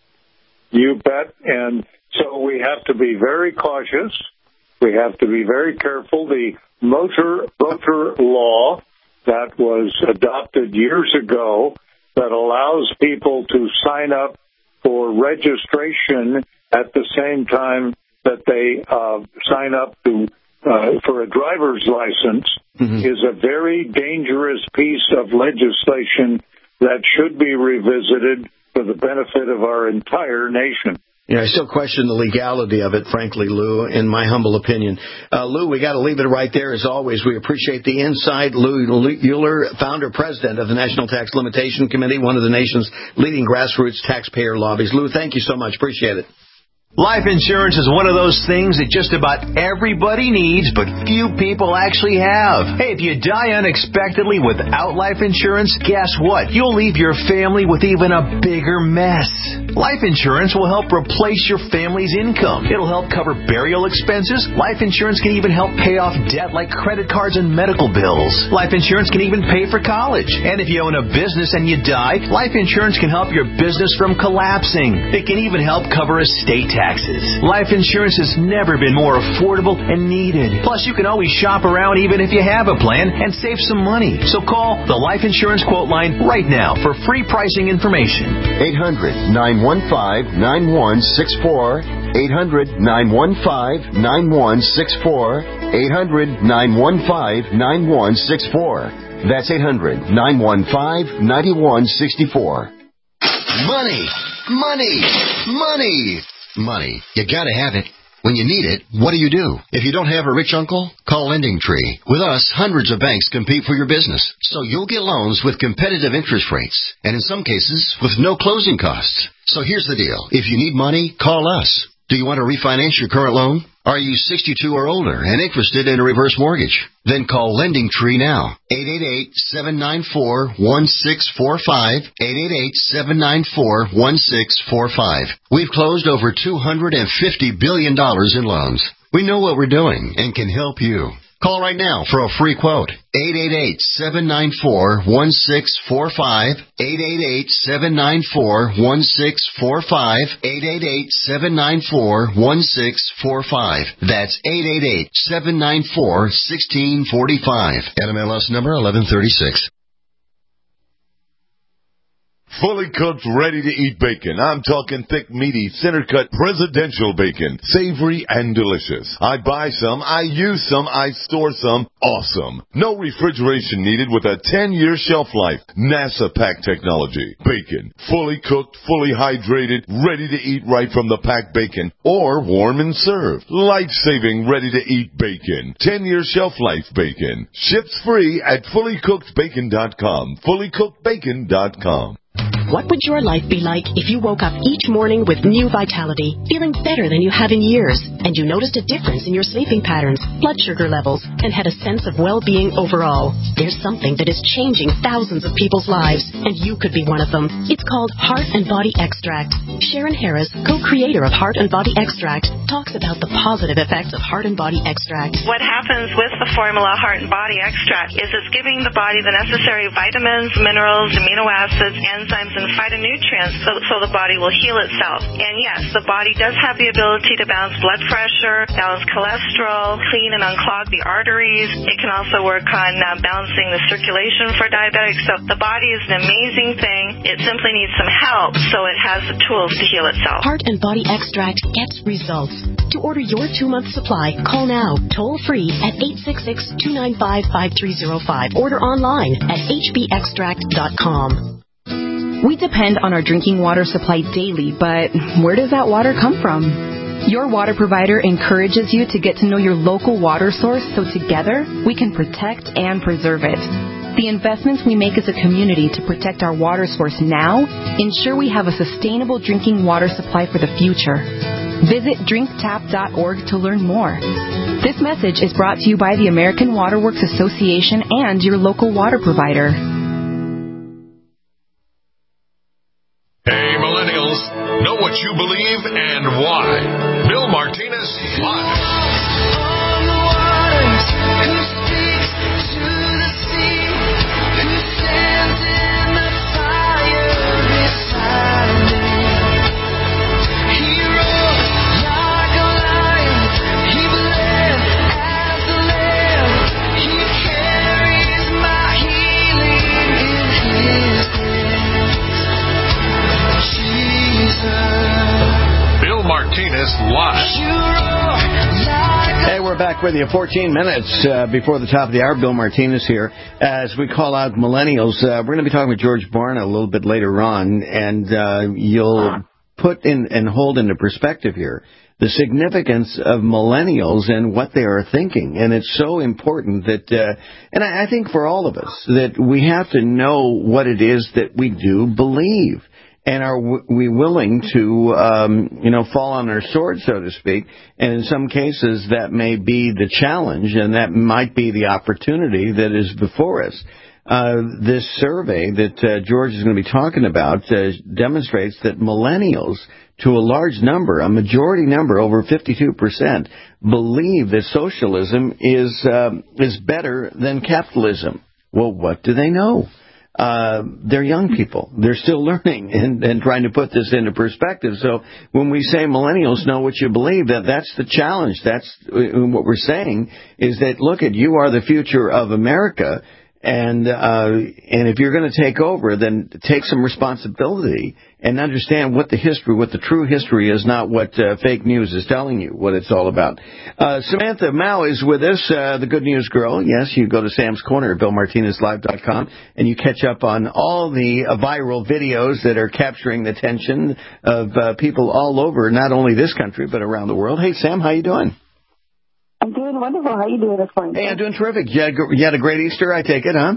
You bet. And so we have to be very cautious. We have to be very careful. The motor voter law that was adopted years ago that allows people to sign up for registration at the same time that they uh, sign up to uh, for a driver's license mm-hmm. is a very dangerous piece of legislation that should be revisited for the benefit of our entire nation. Yeah, I still question the legality of it, frankly, Lou, in my humble opinion. Uh, Lou, we got to leave it right there, as always. We appreciate the insight. Lou Euler, founder, president of the National Tax Limitation Committee, one of the nation's leading grassroots taxpayer lobbies. Lou, thank you so much. Appreciate it. Life insurance is one of those things that just about everybody needs, but few people actually have. Hey, if you die unexpectedly without life insurance, guess what? You'll leave your family with even a bigger mess. Life insurance will help replace your family's income. It'll help cover burial expenses. Life insurance can even help pay off debt like credit cards and medical bills. Life insurance can even pay for college. And if you own a business and you die, life insurance can help your business from collapsing. It can even help cover estate taxes. Life insurance has never been more affordable and needed. Plus, you can always shop around even if you have a plan and save some money. So call the Life Insurance Quote Line right now for free pricing information. eight hundred, nine one five, nine one six four. eight hundred, nine one five, nine one six four. eight hundred, nine one five, nine one six four. That's eight hundred, nine one five, nine one six four. Money! Money! Money! Money. You gotta have it. When you need it, what do you do? If you don't have a rich uncle, call Lending Tree. With us, hundreds of banks compete for your business, so you'll get loans with competitive interest rates, and in some cases, with no closing costs. So here's the deal. If you need money, call us. Do you want to refinance your current loan? Are you sixty-two or older and interested in a reverse mortgage? Then call Lending Tree now. eight eight eight, seven nine four, one six four five. eight eight eight, seven nine four, one six four five. We've closed over two hundred fifty billion dollars in loans. We know what we're doing and can help you. Call right now for a free quote. eight eight eight, seven nine four, one six four five. eight eight eight, seven nine four, one six four five. eight eight eight, seven nine four, one six four five. That's eight eight eight, seven nine four, one six four five. N M L S number eleven thirty-six. Fully cooked, ready-to-eat bacon. I'm talking thick, meaty, center-cut, presidential bacon. Savory and delicious. I buy some, I use some, I store some. Awesome. No refrigeration needed with a ten-year shelf life. NASA pack technology. Bacon. Fully cooked, fully hydrated, ready to eat right from the packed bacon. Or warm and served. Life-saving, ready-to-eat bacon. ten-year shelf life bacon. Ships free at fully cooked bacon dot com. fully cooked bacon dot com. What would your life be like if you woke up each morning with new vitality, feeling better than you have in years, and you noticed a difference in your sleeping patterns, blood sugar levels, and had a sense of well-being overall? There's something that is changing thousands of people's lives, and you could be one of them. It's called Heart and Body Extract. Sharon Harris, co-creator of Heart and Body Extract, talks about the positive effects of Heart and Body Extract. What happens with the formula Heart and Body Extract is it's giving the body the necessary vitamins, minerals, amino acids, enzymes, and phytonutrients so, so the body will heal itself. And yes, the body does have the ability to balance blood pressure, balance cholesterol, clean and unclog the arteries. It can also work on uh, balancing the circulation for diabetics. So the body is an amazing thing. It simply needs some help so it has the tools to heal itself. Heart and Body Extract gets results. To order your two-month supply, call now, toll-free at eight six six, two nine five, five three zero five. Order online at h b extract dot com. We depend on our drinking water supply daily, but where does that water come from? Your water provider encourages you to get to know your local water source so together we can protect and preserve it. The investments we make as a community to protect our water source now ensure we have a sustainable drinking water supply for the future. Visit drink tap dot org to learn more. This message is brought to you by the American Water Works Association and your local water provider. Hey, millennials, know what you believe and why. Bill Martinez live. Martinez live. Hey, we're back with you. fourteen minutes uh, before the top of the hour. Bill Martinez here. As we call out millennials, uh, we're going to be talking with George Barna a little bit later on, and uh, you'll put in and hold into perspective here the significance of millennials and what they are thinking. And it's so important that, uh, and I, I think for all of us, that we have to know what it is that we do believe. And are we willing to, um, you know, fall on our sword, so to speak? And in some cases, that may be the challenge, and that might be the opportunity that is before us. Uh, this survey that uh, George is going to be talking about uh, demonstrates that millennials, to a large number, a majority number, over fifty-two percent, believe that socialism is uh, is better than capitalism. Well, what do they know? Uh, they're young people. They're still learning and, and trying to put this into perspective. So when we say millennials know what you believe, that that's the challenge. That's what we're saying is that, look, at you are the future of America. And uh, and if you're going to take over, then take some responsibility and understand what the history, what the true history is, not what uh, fake news is telling you, what it's all about. Uh, Samantha Mao is with us, uh, the Good News Girl. Yes, you go to Sam's Corner at bill martinez live dot com, and you catch up on all the uh, viral videos that are capturing the attention of uh, people all over, not only this country, but around the world. Hey, Sam, how you doing? I'm doing wonderful. How are you doing this morning? Hey, I'm doing terrific. You had, you had a great Easter, I take it, huh?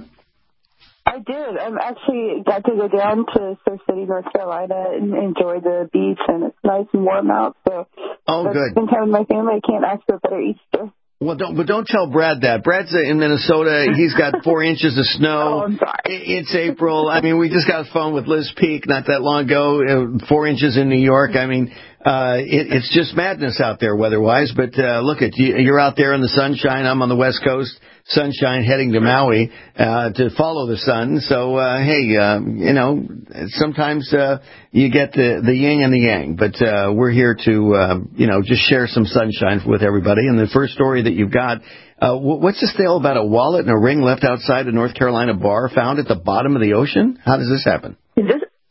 I did. I actually got to go down to Surf City, North Carolina, and enjoy the beach, and it's nice and warm out. So, oh, so good. Spend time with my family. I can't ask for a better Easter. Well, don't, but don't tell Brad that. Brad's in Minnesota. He's got four inches of snow. Oh, I'm sorry. It's April. I mean, we just got off the phone with Liz Peek not that long ago. Uh, four inches in New York. I mean, uh, it, it's just madness out there weather-wise. But uh, look, at you, you're out there in the sunshine. I'm on the West Coast. Sunshine, heading to Maui uh, to follow the sun. So, uh, hey, uh, you know, sometimes uh, you get the, the yin and the yang. But uh, we're here to, uh, you know, just share some sunshine with everybody. And the first story that you've got, uh, what's this tale about a wallet and a ring left outside a North Carolina bar found at the bottom of the ocean? How does this happen? This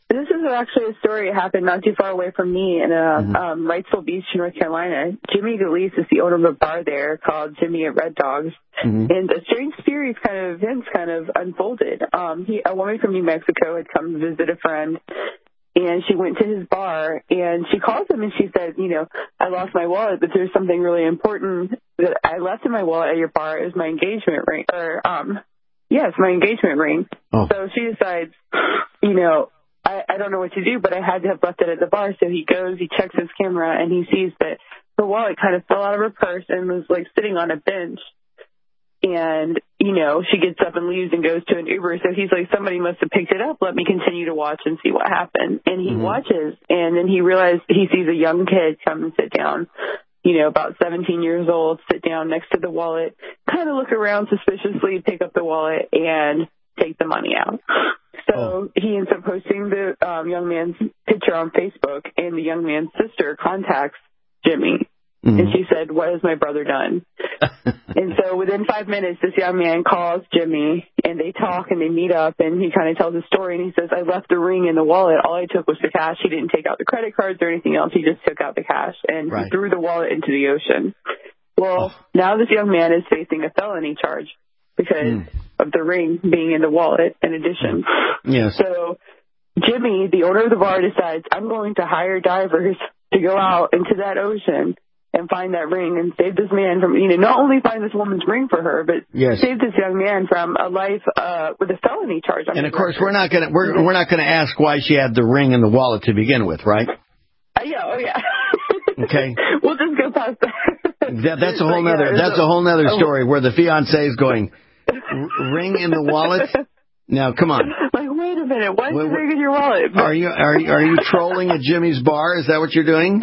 actually a story that happened not too far away from me in uh, mm-hmm. um, Wrightsville Beach, North Carolina. Jimmy DeLeese is the owner of a bar there called Jimmy at Red Dogs. Mm-hmm. And a strange series kind of events kind of unfolded. Um, he, a woman from New Mexico had come to visit a friend, and she went to his bar, and she called him, and she said, you know, I lost my wallet, but there's something really important that I left in my wallet at your bar. It was my engagement ring, or, um, yes, my engagement ring. Oh. So she decides, you know, I, I don't know what to do, but I had to have left it at the bar. So he goes, he checks his camera, and he sees that her wallet kind of fell out of her purse and was, like, sitting on a bench. And, you know, she gets up and leaves and goes to an Uber. So he's like, somebody must have picked it up. Let me continue to watch and see what happened. And he mm-hmm. watches, and then he realizes he sees a young kid come and sit down, you know, about seventeen years old, sit down next to the wallet, kind of look around suspiciously, pick up the wallet, and take the money out. So oh. he ends up posting the um, young man's picture on Facebook, and the young man's sister contacts Jimmy. Mm-hmm. And she said, what has my brother done? And so within five minutes, this young man calls Jimmy, and they talk, and they meet up, and he kind of tells a story, and he says, I left the ring in the wallet. All I took was the cash. He didn't take out the credit cards or anything else. He just took out the cash, and right. he threw the wallet into the ocean. Well, oh. now this young man is facing a felony charge because mm. of the ring being in the wallet in addition. Yes. So Jimmy, the owner of the bar, decides, I'm going to hire divers to go out into that ocean and find that ring and save this man from, you know, not only find this woman's ring for her, but yes. save this young man from a life uh, with a felony charge. And of course, record. we're not going to we're we're not going to ask why she had the ring in the wallet to begin with, right? Uh, yeah, oh yeah. Okay. We'll just go past that. that that's a whole nother that's a whole nother story where the fiance is going, ring in the wallet. Now, come on. Like, wait a minute. Why's the ring in your wallet? Are you are you, are you trolling at Jimmy's bar? Is that what you're doing?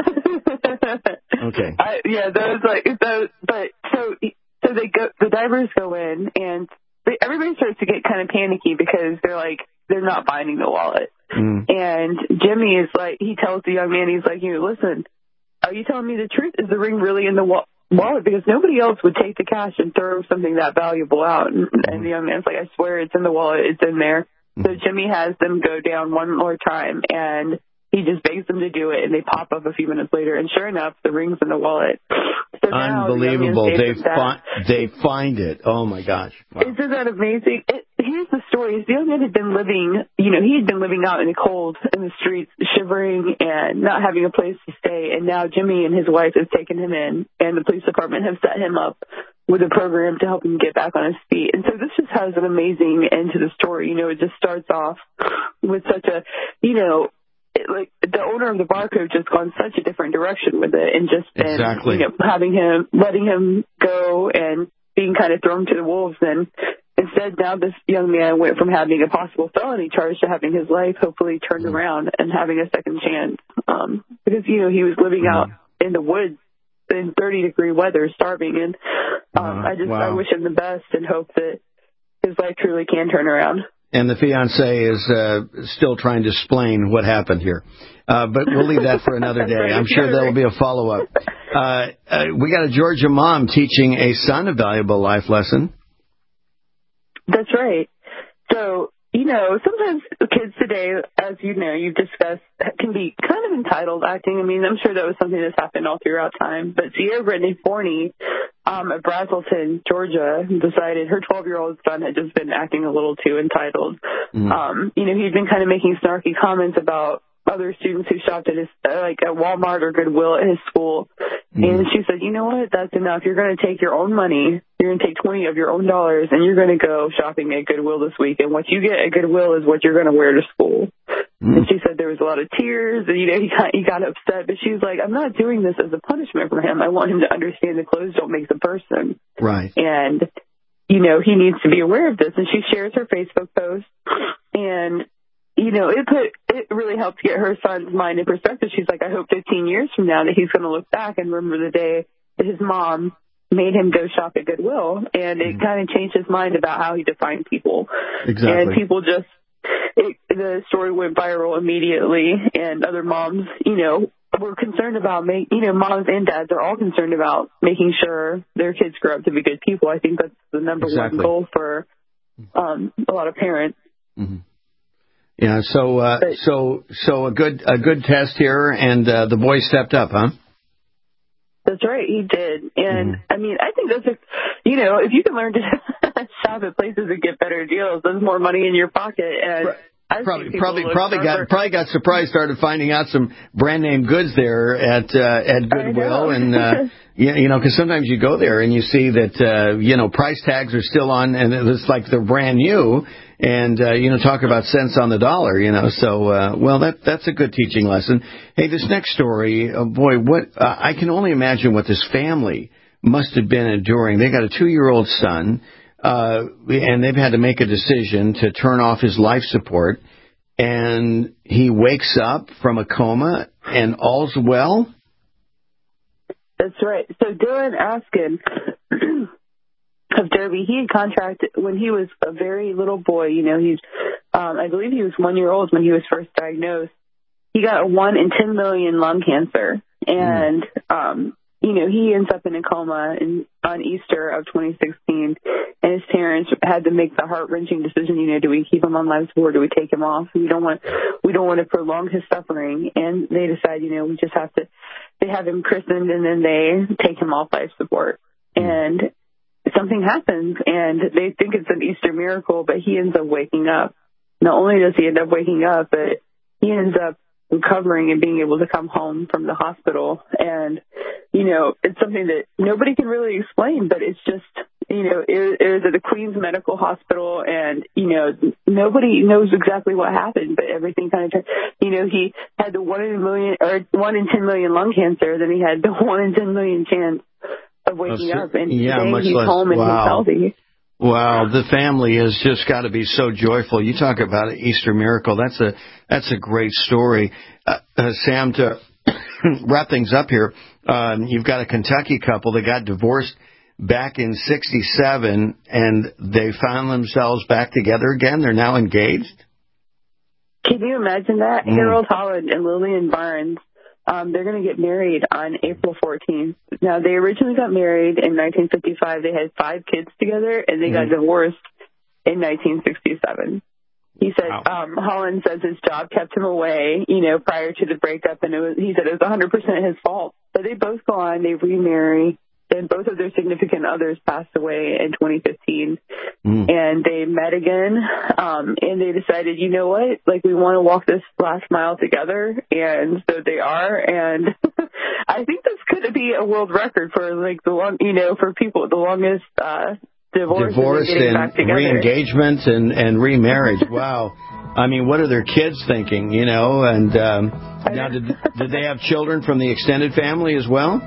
Okay. I, yeah, those like those, but so so they go. The divers go in, and they, everybody starts to get kind of panicky because they're like they're not finding the wallet. Mm. And Jimmy is like, he tells the young man, he's like, you know, listen, are you telling me the truth? Is the ring really in the wa- wallet? Because nobody else would take the cash and throw something that valuable out. And, mm. and the young man's like, I swear it's in the wallet. It's in there. Mm. So Jimmy has them go down one more time, and he just begs them to do it, and they pop up a few minutes later, and sure enough, the ring's in the wallet. So Unbelievable. The they, fi- they find it. Oh, my gosh. Wow. Isn't that amazing? It, here's the story. The young man had been living, you know, he had been living out in the cold in the streets, shivering and not having a place to stay, and now Jimmy and his wife have taken him in, and the police department have set him up with a program to help him get back on his feet. And so this just has an amazing end to the story. You know, it just starts off with such a, you know, like the owner of the bar could have just gone such a different direction with it, and just been, exactly. you know, having him, letting him go and being kind of thrown to the wolves. And instead, now this young man went from having a possible felony charge to having his life hopefully turned mm. around and having a second chance. Um, because, you know, he was living mm. out in the woods in thirty degree weather, starving. And um, uh, I just, wow. I wish him the best and hope that his life truly can turn around. And the fiance is uh, still trying to explain what happened here. Uh, but we'll leave that for another day. I'm sure there will be a follow-up. Uh, uh, we got a Georgia mom teaching a son a valuable life lesson. That's right. So, you know, sometimes kids today, as you know, you've discussed, can be kind of entitled acting. I mean, I'm sure that was something that's happened all throughout time. But Sierra Brittany Forney um, at Brazelton, Georgia, decided her twelve-year-old son had just been acting a little too entitled. Mm-hmm. Um, you know, he'd been kind of making snarky comments about other students who shopped at his, uh, like at Walmart or Goodwill at his school. Mm-hmm. And she said, you know what, that's enough. You're going to take your own money. You're going to take twenty of your own dollars, and you're going to go shopping at Goodwill this week. And what you get at Goodwill is what you're going to wear to school. Mm-hmm. And she said there was a lot of tears, and, you know, he got, he got upset. But she was like, I'm not doing this as a punishment for him. I want him to understand the clothes don't make the person. Right. And, you know, he needs to be aware of this. And she shares her Facebook post, and you know, it put it really helped get her son's mind in perspective. She's like, I hope fifteen years from now that he's going to look back and remember the day that his mom made him go shop at Goodwill, and it mm-hmm. kind of changed his mind about how he defined people. Exactly. And people just, it, the story went viral immediately, and other moms, you know, were concerned about, make, you know, moms and dads are all concerned about making sure their kids grow up to be good people. I think that's the number exactly. one goal for um, a lot of parents. Mm-hmm. Yeah. So, uh, so, so a good, a good test here, and uh, the boy stepped up, huh? That's right, he did. And, mm-hmm. I mean, I think those are, you know, if you can learn to shop at places and get better deals, there's more money in your pocket. And right. Probably, probably, probably got, probably got surprised, started finding out some brand name goods there at uh, at Goodwill, and uh, you, you know, because sometimes you go there and you see that uh, you know price tags are still on, and it's like they're brand new, and uh, you know, talk about cents on the dollar, you know. So, uh, well, that that's a good teaching lesson. Hey, this next story, oh boy, what uh, I can only imagine what this family must have been enduring. They got a two-year-old son. Uh, and they've had to make a decision to turn off his life support, and he wakes up from a coma, and all's well? That's right. So Dylan Askin of Derby, he had contracted when he was a very little boy. You know, he's, um, I believe he was one year old when he was first diagnosed. He got a one in ten million lung cancer, and mm. um you know, he ends up in a coma in, on Easter of twenty sixteen, and his parents had to make the heart-wrenching decision, you know, do we keep him on life support, do we take him off? We don't want, we don't want to prolong his suffering, and they decide, you know, we just have to, they have him christened, and then they take him off life support. And something happens, and they think it's an Easter miracle, but he ends up waking up. Not only does he end up waking up, but he ends up recovering and being able to come home from the hospital. And, you know, it's something that nobody can really explain, but it's just, you know, it, it was at the Queens Medical Hospital, and, you know, nobody knows exactly what happened, but everything kind of, you know, he had the one in a million, or one in ten million lung cancer, then he had the one in ten million chance of waking oh, up, and yeah, today much he's less. home and Wow. he's healthy. Wow, the family has just got to be so joyful. You talk about an Easter miracle. That's a that's a great story. Uh, uh, Sam, to wrap things up here, um, you've got a Kentucky couple that got divorced back in sixty-seven, and they found themselves back together again. They're now engaged. Can you imagine that? Mm. Harold Holland and Lillian Barnes, um, they're going to get married on April fourteenth. Now, they originally got married in nineteen fifty-five. They had five kids together, and they mm. got divorced in nineteen sixty-seven. He said, wow. um, Holland says his job kept him away, you know, prior to the breakup, and it was, he said it was one hundred percent his fault. But they both go on, they remarry, and both of their significant others passed away in twenty fifteen. Mm. And they met again, um, and they decided, you know what, like, we want to walk this last mile together, and so they are, and I think this could be a world record for, like, the long, you know, for people, the longest, uh, divorce, divorce and, and re-engagement and, and remarriage. Wow. I mean, what are their kids thinking, you know? And um, now, did, did they have children from the extended family as well?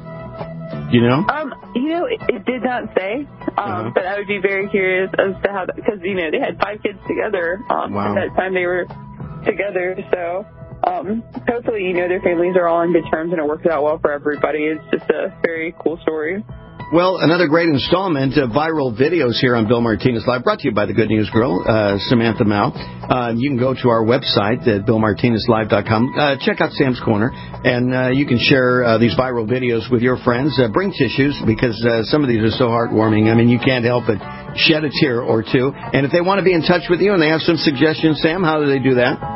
You know? Um, you know, it, it did not say, um, uh-huh. but I would be very curious as to how, because, you know, they had five kids together um, wow. at that time they were together. So um, hopefully, you know, their families are all on good terms and it works out well for everybody. It's just a very cool story. Well, another great installment of viral videos here on Bill Martinez Live, brought to you by the Good News Girl, uh, Samantha Mao. Uh, you can go to our website at bill martinez live dot com. Uh, check out Sam's Corner, and uh, you can share uh, these viral videos with your friends. Uh, bring tissues, because uh, some of these are so heartwarming. I mean, you can't help but shed a tear or two. And if they want to be in touch with you and they have some suggestions, Sam, how do they do that?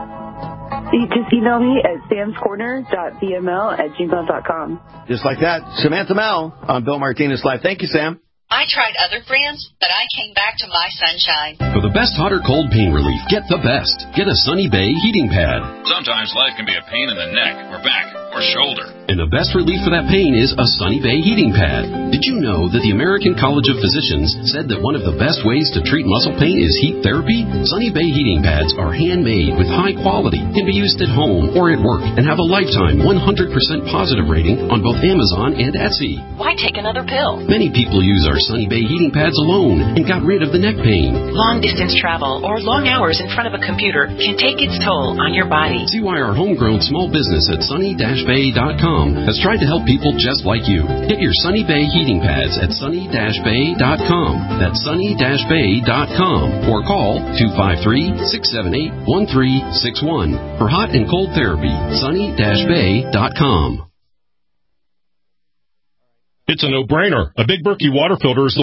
You just email me at samscorner dot b m l at gmail dot com. Just like that. Samantha Mao on Bill Martinez Live. Thank you, Sam. I tried other brands, but I came back to My Sunshine. For the best hot or cold pain relief, get the best. Get a Sunny Bay heating pad. Sometimes life can be a pain in the neck or back or shoulder. And the best relief for that pain is a Sunny Bay heating pad. Did you know that the American College of Physicians said that one of the best ways to treat muscle pain is heat therapy? Sunny Bay heating pads are handmade with high quality, can be used at home or at work, and have a lifetime one hundred percent positive rating on both Amazon and Etsy. Why take another pill? Many people use our Sunny Bay heating pads alone and got rid of the neck pain. Long distance travel or long hours in front of a computer can take its toll on your body. See why our homegrown small business at sunny dash bay dot com has tried to help people just like you. Get your Sunny Bay heating pads at sunny dash bay dot com. That's sunny dash bay dot com. Or call two five three, six seven eight, one three six one for hot and cold therapy. sunny dash bay dot com. It's a no-brainer. A Big Berkey water filter is the